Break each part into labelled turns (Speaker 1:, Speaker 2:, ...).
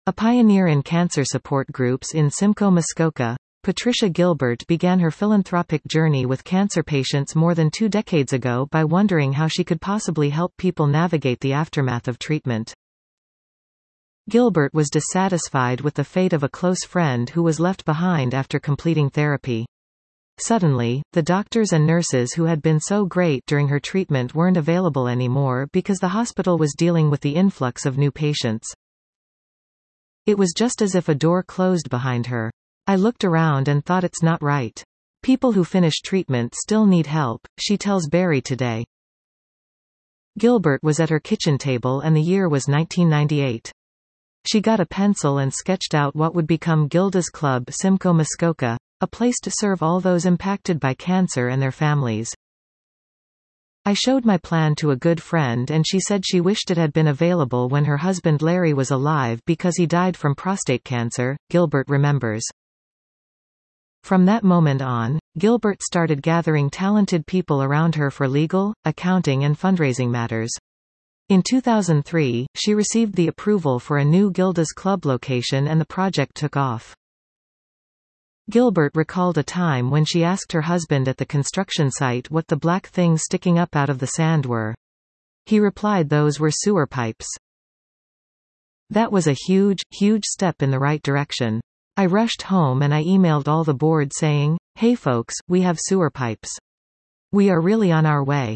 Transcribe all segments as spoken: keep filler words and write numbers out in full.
Speaker 1: A pioneer in cancer support groups in Simcoe, Muskoka, Patricia Gilbert began her philanthropic journey with cancer patients more than two decades ago by wondering how she could possibly help people navigate the aftermath of treatment. Gilbert was dissatisfied with the fate of a close friend who was left behind after completing therapy. Suddenly, the doctors and nurses who had been so great during her treatment weren't available anymore because the hospital was dealing with the influx of new patients. It was just as if a door closed behind her. I looked around and thought, it's not right. People who finish treatment still need help, she tells Barry Today. Gilbert was at her kitchen table and the year was nineteen ninety-eight. She got a pencil and sketched out what would become Gilda's Club Simcoe, Muskoka, a place to serve all those impacted by cancer and their families. I showed my plan to a good friend and she said she wished it had been available when her husband Larry was alive because he died from prostate cancer, Gilbert remembers. From that moment on, Gilbert started gathering talented people around her for legal, accounting and fundraising matters. In two thousand three, she received the approval for a new Gilda's Club location and the project took off. Gilbert recalled a time when she asked her husband at the construction site what the black things sticking up out of the sand were. He replied those were sewer pipes. That was a huge, huge step in the right direction. I rushed home and I emailed all the board saying, "Hey folks, we have sewer pipes. We are really on our way."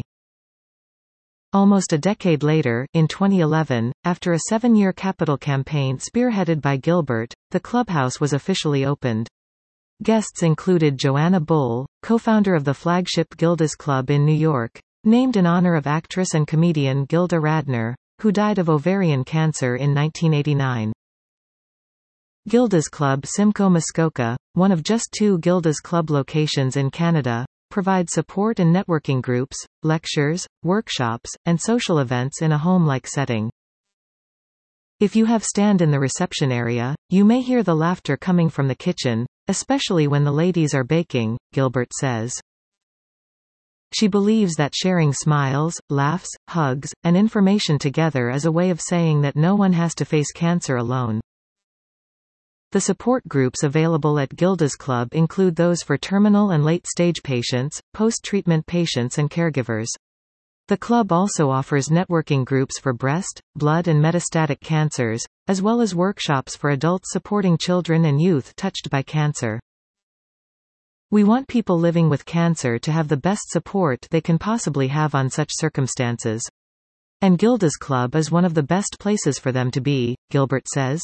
Speaker 1: Almost a decade later, in twenty eleven, after a seven-year capital campaign spearheaded by Gilbert, the clubhouse was officially opened. Guests included Joanna Bull, co-founder of the flagship Gilda's Club in New York, named in honor of actress and comedian Gilda Radner, who died of ovarian cancer in nineteen eighty-nine. Gilda's Club Simcoe, Muskoka, one of just two Gilda's Club locations in Canada, provides support and networking groups, lectures, workshops, and social events in a home-like setting. If you have stand in the reception area, you may hear the laughter coming from the kitchen, especially when the ladies are baking, Gilbert says. She believes that sharing smiles, laughs, hugs, and information together is a way of saying that no one has to face cancer alone. The support groups available at Gilda's Club include those for terminal and late-stage patients, post-treatment patients and caregivers. The club also offers networking groups for breast, blood and metastatic cancers, as well as workshops for adults supporting children and youth touched by cancer. We want people living with cancer to have the best support they can possibly have on such circumstances. And Gilda's Club is one of the best places for them to be, Gilbert says.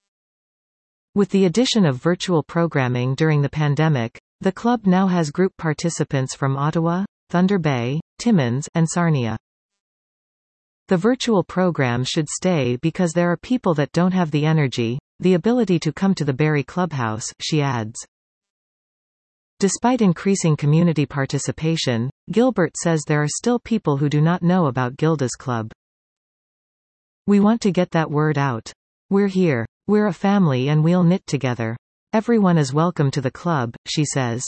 Speaker 1: With the addition of virtual programming during the pandemic, the club now has group participants from Ottawa, Thunder Bay, Timmins, and Sarnia. The virtual program should stay because there are people that don't have the energy, the ability to come to the Barrie Clubhouse, she adds. Despite increasing community participation, Gilbert says there are still people who do not know about Gilda's Club. We want to get that word out. We're here. We're a family and we'll knit together. Everyone is welcome to the club, she says.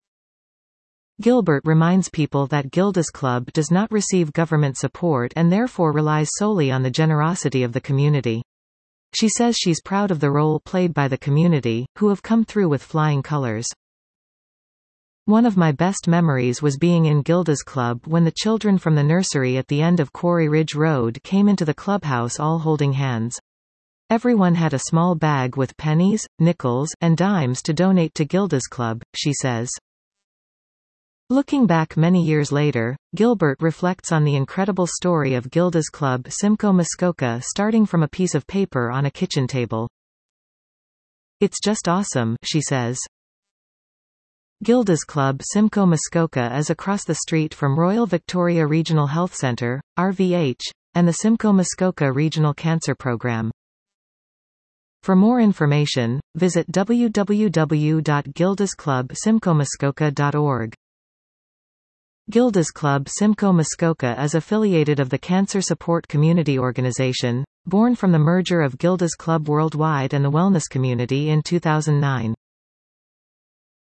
Speaker 1: Gilbert reminds people that Gilda's Club does not receive government support and therefore relies solely on the generosity of the community. She says she's proud of the role played by the community, who have come through with flying colors. One of my best memories was being in Gilda's Club when the children from the nursery at the end of Quarry Ridge Road came into the clubhouse all holding hands. Everyone had a small bag with pennies, nickels, and dimes to donate to Gilda's Club, she says. Looking back many years later, Gilbert reflects on the incredible story of Gilda's Club Simcoe, Muskoka starting from a piece of paper on a kitchen table. It's just awesome, she says. Gilda's Club Simcoe, Muskoka is across the street from Royal Victoria Regional Health Centre, R V H, and the Simcoe Muskoka Regional Cancer Program. For more information, visit w w w dot gildas club simcoe muskoka dot org. Gilda's Club Simcoe, Muskoka is affiliated of the Cancer Support Community Organization, born from the merger of Gilda's Club Worldwide and the Wellness Community in two thousand nine.